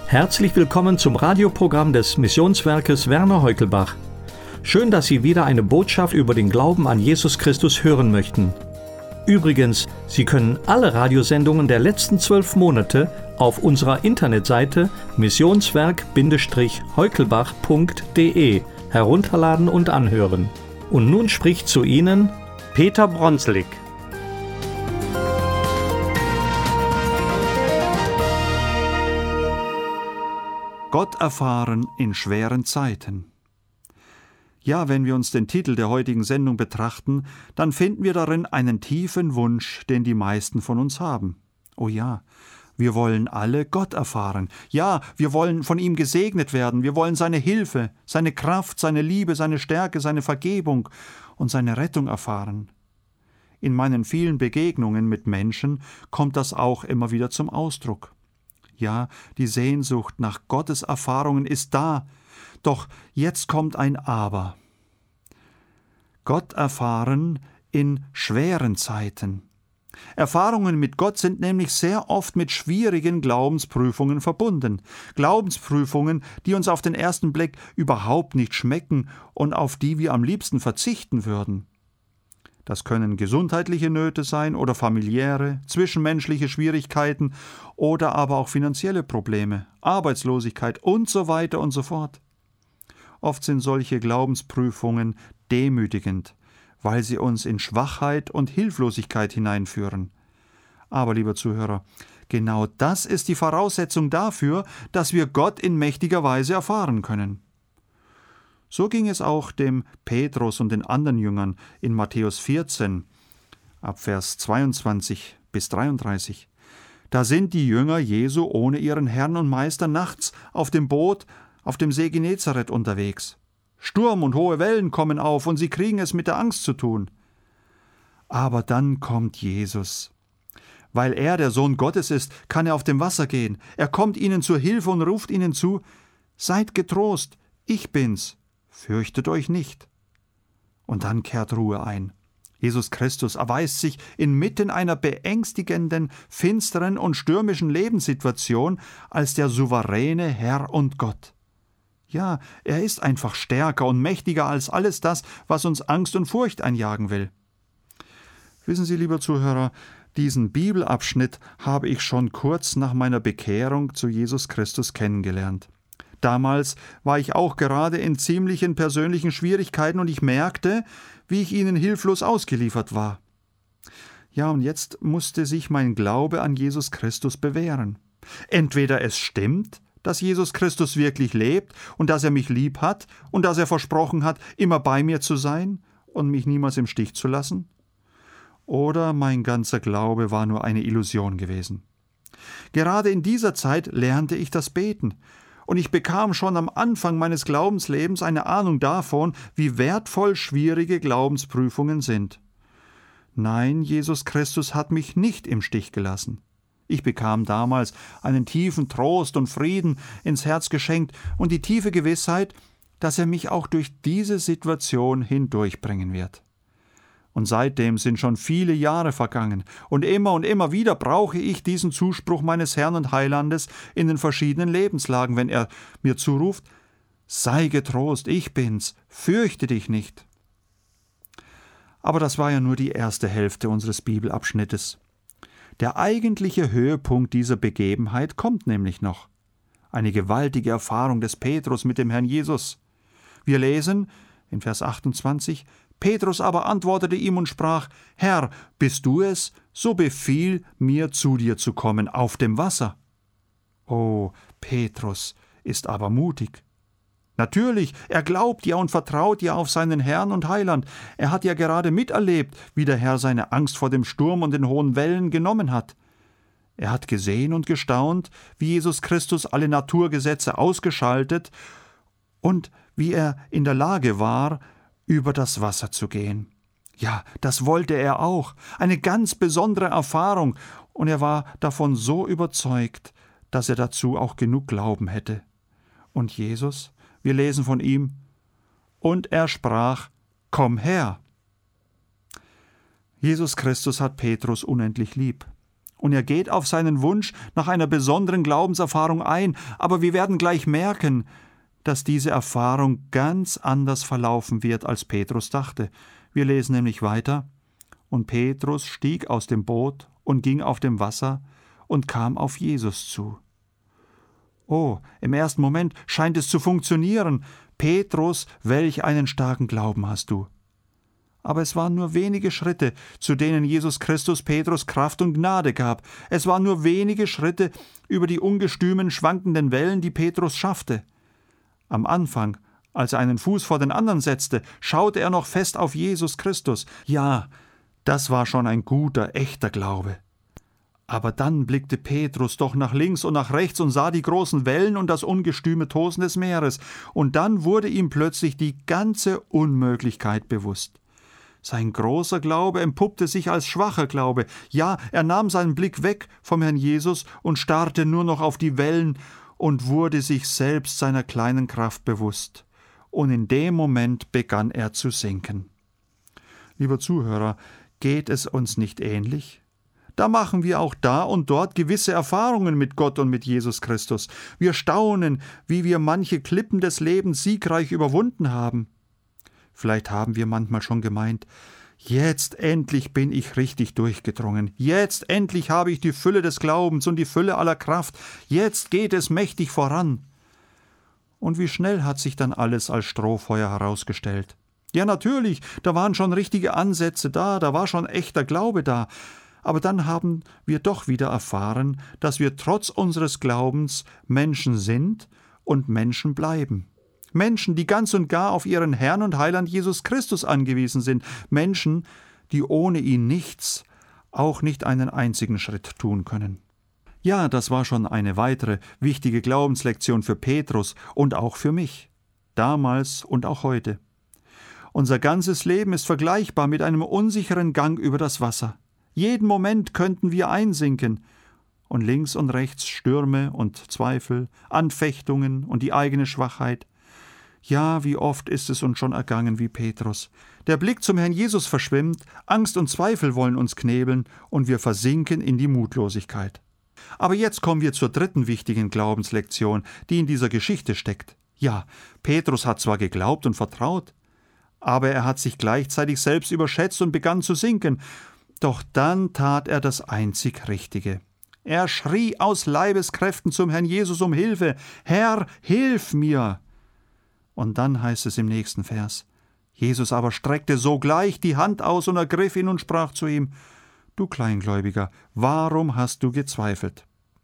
Herzlich willkommen zum Radioprogramm des Missionswerkes Werner Heukelbach. Schön, dass Sie wieder eine Botschaft über den Glauben an Jesus Christus hören möchten. Übrigens, Sie können alle Radiosendungen der letzten 12 Monate auf unserer Internetseite missionswerk-heukelbach.de herunterladen und anhören. Und nun spricht zu Ihnen Peter Bronslik. Gott erfahren in schweren Zeiten. Ja, wenn wir uns den Titel der heutigen Sendung betrachten, dann finden wir darin einen tiefen Wunsch, den die meisten von uns haben. Oh ja, wir wollen alle Gott erfahren. Ja, wir wollen von ihm gesegnet werden. Wir wollen seine Hilfe, seine Kraft, seine Liebe, seine Stärke, seine Vergebung und seine Rettung erfahren. In meinen vielen Begegnungen mit Menschen kommt das auch immer wieder zum Ausdruck. Ja, die Sehnsucht nach Gottes Erfahrungen ist da, doch jetzt kommt ein Aber. Gott erfahren in schweren Zeiten. Erfahrungen mit Gott sind nämlich sehr oft mit schwierigen Glaubensprüfungen verbunden. Glaubensprüfungen, die uns auf den ersten Blick überhaupt nicht schmecken und auf die wir am liebsten verzichten würden. Das können gesundheitliche Nöte sein oder familiäre, zwischenmenschliche Schwierigkeiten oder aber auch finanzielle Probleme, Arbeitslosigkeit und so weiter und so fort. Oft sind solche Glaubensprüfungen demütigend, weil sie uns in Schwachheit und Hilflosigkeit hineinführen. Aber, lieber Zuhörer, genau das ist die Voraussetzung dafür, dass wir Gott in mächtiger Weise erfahren können. So ging es auch dem Petrus und den anderen Jüngern in Matthäus 14, ab Vers 22 bis 33. Da sind die Jünger Jesu ohne ihren Herrn und Meister nachts auf dem Boot auf dem See Genezareth unterwegs. Sturm und hohe Wellen kommen auf und sie kriegen es mit der Angst zu tun. Aber dann kommt Jesus. Weil er der Sohn Gottes ist, kann er auf dem Wasser gehen. Er kommt ihnen zur Hilfe und ruft ihnen zu: Seid getrost, ich bin's. Fürchtet euch nicht. Und dann kehrt Ruhe ein. Jesus Christus erweist sich inmitten einer beängstigenden, finsteren und stürmischen Lebenssituation als der souveräne Herr und Gott. Ja, er ist einfach stärker und mächtiger als alles das, was uns Angst und Furcht einjagen will. Wissen Sie, lieber Zuhörer, diesen Bibelabschnitt habe ich schon kurz nach meiner Bekehrung zu Jesus Christus kennengelernt. Damals war ich auch gerade in ziemlichen persönlichen Schwierigkeiten und ich merkte, wie ich ihnen hilflos ausgeliefert war. Ja, und jetzt musste sich mein Glaube an Jesus Christus bewähren. Entweder es stimmt, dass Jesus Christus wirklich lebt und dass er mich lieb hat und dass er versprochen hat, immer bei mir zu sein und mich niemals im Stich zu lassen, oder mein ganzer Glaube war nur eine Illusion gewesen. Gerade in dieser Zeit lernte ich das Beten. Und ich bekam schon am Anfang meines Glaubenslebens eine Ahnung davon, wie wertvoll schwierige Glaubensprüfungen sind. Nein, Jesus Christus hat mich nicht im Stich gelassen. Ich bekam damals einen tiefen Trost und Frieden ins Herz geschenkt und die tiefe Gewissheit, dass er mich auch durch diese Situation hindurchbringen wird. Und seitdem sind schon viele Jahre vergangen und immer wieder brauche ich diesen Zuspruch meines Herrn und Heilandes in den verschiedenen Lebenslagen, wenn er mir zuruft: Sei getrost, ich bin's, fürchte dich nicht. Aber das war ja nur die erste Hälfte unseres Bibelabschnittes. Der eigentliche Höhepunkt dieser Begebenheit kommt nämlich noch. Eine gewaltige Erfahrung des Petrus mit dem Herrn Jesus. Wir lesen in Vers 28: Petrus aber antwortete ihm und sprach: Herr, bist du es? So befiehl mir, zu dir zu kommen auf dem Wasser. Oh, Petrus ist aber mutig. Natürlich, er glaubt ja und vertraut ja auf seinen Herrn und Heiland. Er hat ja gerade miterlebt, wie der Herr seine Angst vor dem Sturm und den hohen Wellen genommen hat. Er hat gesehen und gestaunt, wie Jesus Christus alle Naturgesetze ausgeschaltet und wie er in der Lage war, über das Wasser zu gehen. Ja, das wollte er auch. Eine ganz besondere Erfahrung. Und er war davon so überzeugt, dass er dazu auch genug Glauben hätte. Und Jesus, wir lesen von ihm: Und er sprach: Komm her. Jesus Christus hat Petrus unendlich lieb. Und er geht auf seinen Wunsch nach einer besonderen Glaubenserfahrung ein, aber wir werden gleich merken, dass diese Erfahrung ganz anders verlaufen wird, als Petrus dachte. Wir lesen nämlich weiter: Und Petrus stieg aus dem Boot und ging auf dem Wasser und kam auf Jesus zu. Oh, im ersten Moment scheint es zu funktionieren. Petrus, welch einen starken Glauben hast du. Aber es waren nur wenige Schritte, zu denen Jesus Christus Petrus Kraft und Gnade gab. Es waren nur wenige Schritte über die ungestümen, schwankenden Wellen, die Petrus schaffte. Am Anfang, als er einen Fuß vor den anderen setzte, schaute er noch fest auf Jesus Christus. Ja, das war schon ein guter, echter Glaube. Aber dann blickte Petrus doch nach links und nach rechts und sah die großen Wellen und das ungestüme Tosen des Meeres. Und dann wurde ihm plötzlich die ganze Unmöglichkeit bewusst. Sein großer Glaube empuppte sich als schwacher Glaube. Ja, er nahm seinen Blick weg vom Herrn Jesus und starrte nur noch auf die Wellen und wurde sich selbst seiner kleinen Kraft bewusst. Und in dem Moment begann er zu sinken. Lieber Zuhörer, geht es uns nicht ähnlich? Da machen wir auch da und dort gewisse Erfahrungen mit Gott und mit Jesus Christus. Wir staunen, wie wir manche Klippen des Lebens siegreich überwunden haben. Vielleicht haben wir manchmal schon gemeint, jetzt endlich bin ich richtig durchgedrungen, jetzt endlich habe ich die Fülle des Glaubens und die Fülle aller Kraft, jetzt geht es mächtig voran. Und wie schnell hat sich dann alles als Strohfeuer herausgestellt. Ja, natürlich, da waren schon richtige Ansätze da war schon echter Glaube da, aber dann haben wir doch wieder erfahren, dass wir trotz unseres Glaubens Menschen sind und Menschen bleiben. Menschen, die ganz und gar auf ihren Herrn und Heiland Jesus Christus angewiesen sind. Menschen, die ohne ihn nichts, auch nicht einen einzigen Schritt tun können. Ja, das war schon eine weitere wichtige Glaubenslektion für Petrus und auch für mich. Damals und auch heute. Unser ganzes Leben ist vergleichbar mit einem unsicheren Gang über das Wasser. Jeden Moment könnten wir einsinken. Und links und rechts Stürme und Zweifel, Anfechtungen und die eigene Schwachheit. Ja, wie oft ist es uns schon ergangen wie Petrus. Der Blick zum Herrn Jesus verschwimmt, Angst und Zweifel wollen uns knebeln und wir versinken in die Mutlosigkeit. Aber jetzt kommen wir zur dritten wichtigen Glaubenslektion, die in dieser Geschichte steckt. Ja, Petrus hat zwar geglaubt und vertraut, aber er hat sich gleichzeitig selbst überschätzt und begann zu sinken. Doch dann tat er das einzig Richtige. Er schrie aus Leibeskräften zum Herrn Jesus um Hilfe: Herr, hilf mir! Und dann heißt es im nächsten Vers: Jesus aber streckte sogleich die Hand aus und ergriff ihn und sprach zu ihm: Du Kleingläubiger, warum hast du gezweifelt?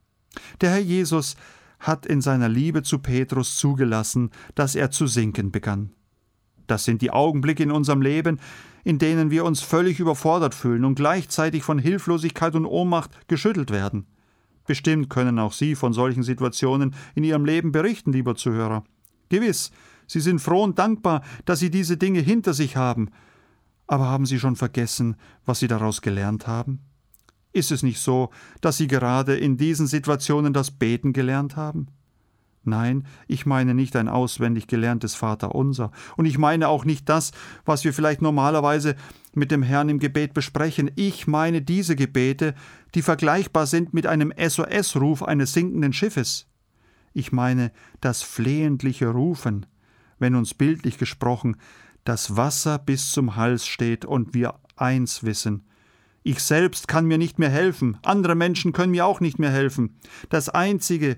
Der Herr Jesus hat in seiner Liebe zu Petrus zugelassen, dass er zu sinken begann. Das sind die Augenblicke in unserem Leben, in denen wir uns völlig überfordert fühlen und gleichzeitig von Hilflosigkeit und Ohnmacht geschüttelt werden. Bestimmt können auch Sie von solchen Situationen in Ihrem Leben berichten, lieber Zuhörer. Gewiss, Sie sind froh und dankbar, dass Sie diese Dinge hinter sich haben. Aber haben Sie schon vergessen, was Sie daraus gelernt haben? Ist es nicht so, dass Sie gerade in diesen Situationen das Beten gelernt haben? Nein, ich meine nicht ein auswendig gelerntes Vaterunser. Und ich meine auch nicht das, was wir vielleicht normalerweise mit dem Herrn im Gebet besprechen. Ich meine diese Gebete, die vergleichbar sind mit einem SOS-Ruf eines sinkenden Schiffes. Ich meine das flehentliche Rufen, wenn uns bildlich gesprochen das Wasser bis zum Hals steht und wir eins wissen: Ich selbst kann mir nicht mehr helfen, andere Menschen können mir auch nicht mehr helfen. Der Einzige,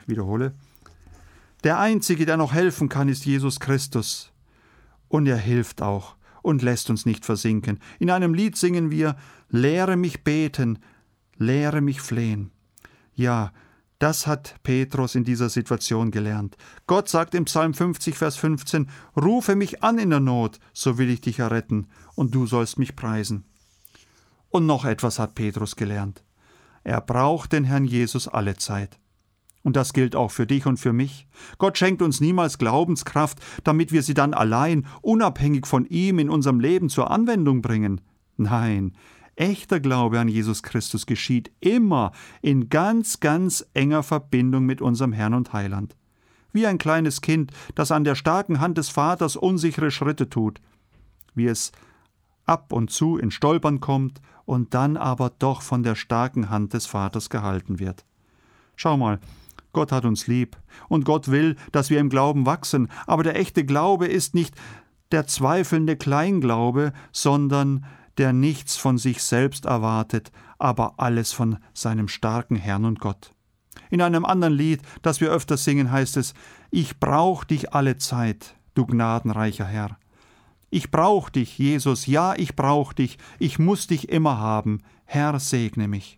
der noch helfen kann, ist Jesus Christus. Und er hilft auch und lässt uns nicht versinken. In einem Lied singen wir: Lehre mich beten, lehre mich flehen. Ja, das hat Petrus in dieser Situation gelernt. Gott sagt im Psalm 50, Vers 15: Rufe mich an in der Not, so will ich dich erretten, und du sollst mich preisen. Und noch etwas hat Petrus gelernt. Er braucht den Herrn Jesus alle Zeit. Und das gilt auch für dich und für mich. Gott schenkt uns niemals Glaubenskraft, damit wir sie dann allein, unabhängig von ihm, in unserem Leben zur Anwendung bringen. Nein, echter Glaube an Jesus Christus geschieht immer in ganz, ganz enger Verbindung mit unserem Herrn und Heiland. Wie ein kleines Kind, das an der starken Hand des Vaters unsichere Schritte tut. Wie es ab und zu in Stolpern kommt und dann aber doch von der starken Hand des Vaters gehalten wird. Schau mal, Gott hat uns lieb und Gott will, dass wir im Glauben wachsen, aber der echte Glaube ist nicht der zweifelnde Kleinglaube, sondern der nichts von sich selbst erwartet, aber alles von seinem starken Herrn und Gott. In einem anderen Lied, das wir öfter singen, heißt es: Ich brauch dich alle Zeit, du gnadenreicher Herr. Ich brauch dich, Jesus, ja, ich brauch dich, ich muss dich immer haben, Herr, segne mich.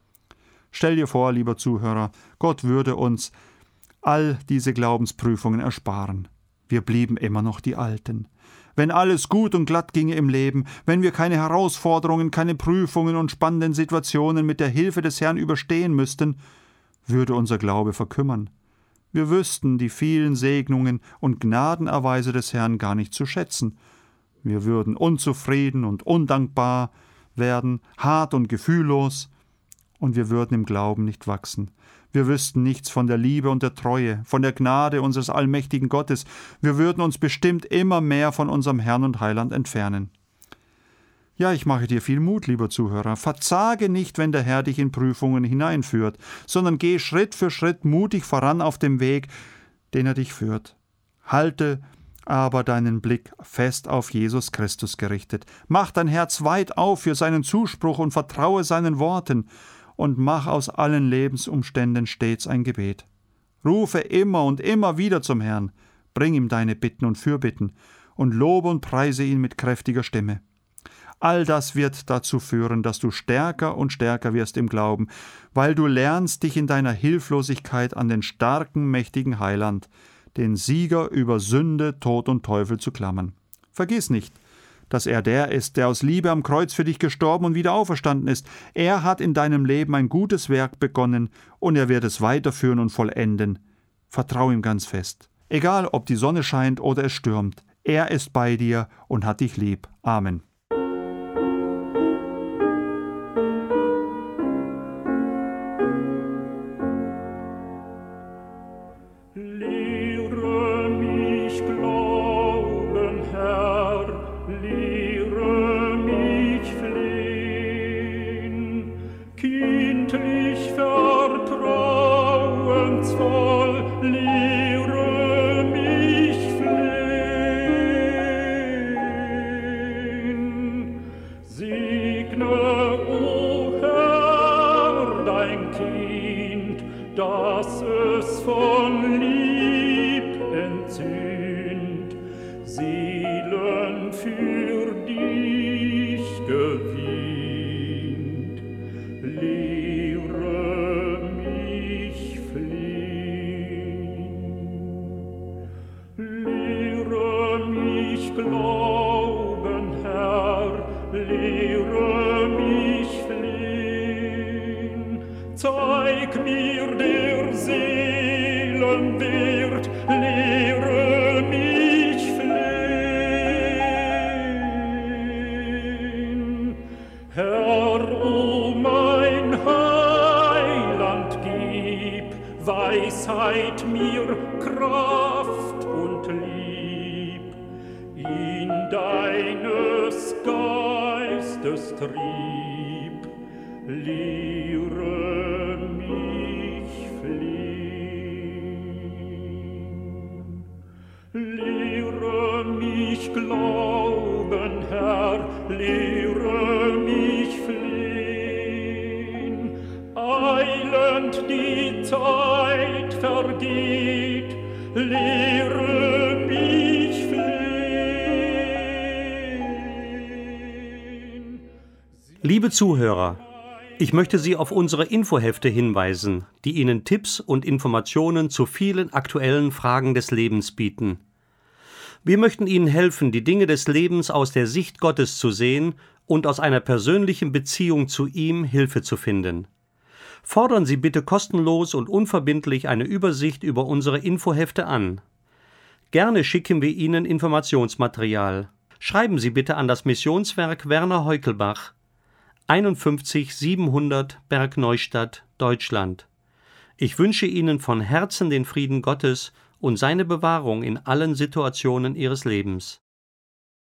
Stell dir vor, lieber Zuhörer, Gott würde uns all diese Glaubensprüfungen ersparen. Wir blieben immer noch die Alten. Wenn alles gut und glatt ginge im Leben, wenn wir keine Herausforderungen, keine Prüfungen und spannenden Situationen mit der Hilfe des Herrn überstehen müssten, würde unser Glaube verkümmern. Wir wüssten die vielen Segnungen und Gnadenerweise des Herrn gar nicht zu schätzen. Wir würden unzufrieden und undankbar werden, hart und gefühllos, und wir würden im Glauben nicht wachsen. Wir wüssten nichts von der Liebe und der Treue, von der Gnade unseres allmächtigen Gottes. Wir würden uns bestimmt immer mehr von unserem Herrn und Heiland entfernen. Ja, ich mache dir viel Mut, lieber Zuhörer. Verzage nicht, wenn der Herr dich in Prüfungen hineinführt, sondern geh Schritt für Schritt mutig voran auf dem Weg, den er dich führt. Halte aber deinen Blick fest auf Jesus Christus gerichtet. Mach dein Herz weit auf für seinen Zuspruch und vertraue seinen Worten und mach aus allen Lebensumständen stets ein Gebet. Rufe immer und immer wieder zum Herrn, bring ihm deine Bitten und Fürbitten und lobe und preise ihn mit kräftiger Stimme. All das wird dazu führen, dass du stärker und stärker wirst im Glauben, weil du lernst, dich in deiner Hilflosigkeit an den starken, mächtigen Heiland, den Sieger über Sünde, Tod und Teufel, zu klammern. Vergiss nicht, dass er der ist, der aus Liebe am Kreuz für dich gestorben und wieder auferstanden ist. Er hat in deinem Leben ein gutes Werk begonnen und er wird es weiterführen und vollenden. Vertrau ihm ganz fest. Egal, ob die Sonne scheint oder es stürmt, er ist bei dir und hat dich lieb. Amen. Dass es von Lieb entzündt, Seelen für dich gewinnt. Lehre mich fliehen. Lehre mich glauben, Herr, lehre mich fliehen. Zeig mir der Seelen Wert, lehre mich flehen. Herr, o mein Heiland, gib Weisheit mir, Kraft und Lieb, in deines Geistes Trieb, lehre mich fliehen. Lehre mich glauben, Herr, lehre mich fliehen. Eilend die Zeit vergeht, lehre mich fliehen. Liebe Zuhörer, ich möchte Sie auf unsere Infohefte hinweisen, die Ihnen Tipps und Informationen zu vielen aktuellen Fragen des Lebens bieten. Wir möchten Ihnen helfen, die Dinge des Lebens aus der Sicht Gottes zu sehen und aus einer persönlichen Beziehung zu ihm Hilfe zu finden. Fordern Sie bitte kostenlos und unverbindlich eine Übersicht über unsere Infohefte an. Gerne schicken wir Ihnen Informationsmaterial. Schreiben Sie bitte an das Missionswerk Werner Heukelbach, 51 700 Bergneustadt, Deutschland. Ich wünsche Ihnen von Herzen den Frieden Gottes und seine Bewahrung in allen Situationen Ihres Lebens.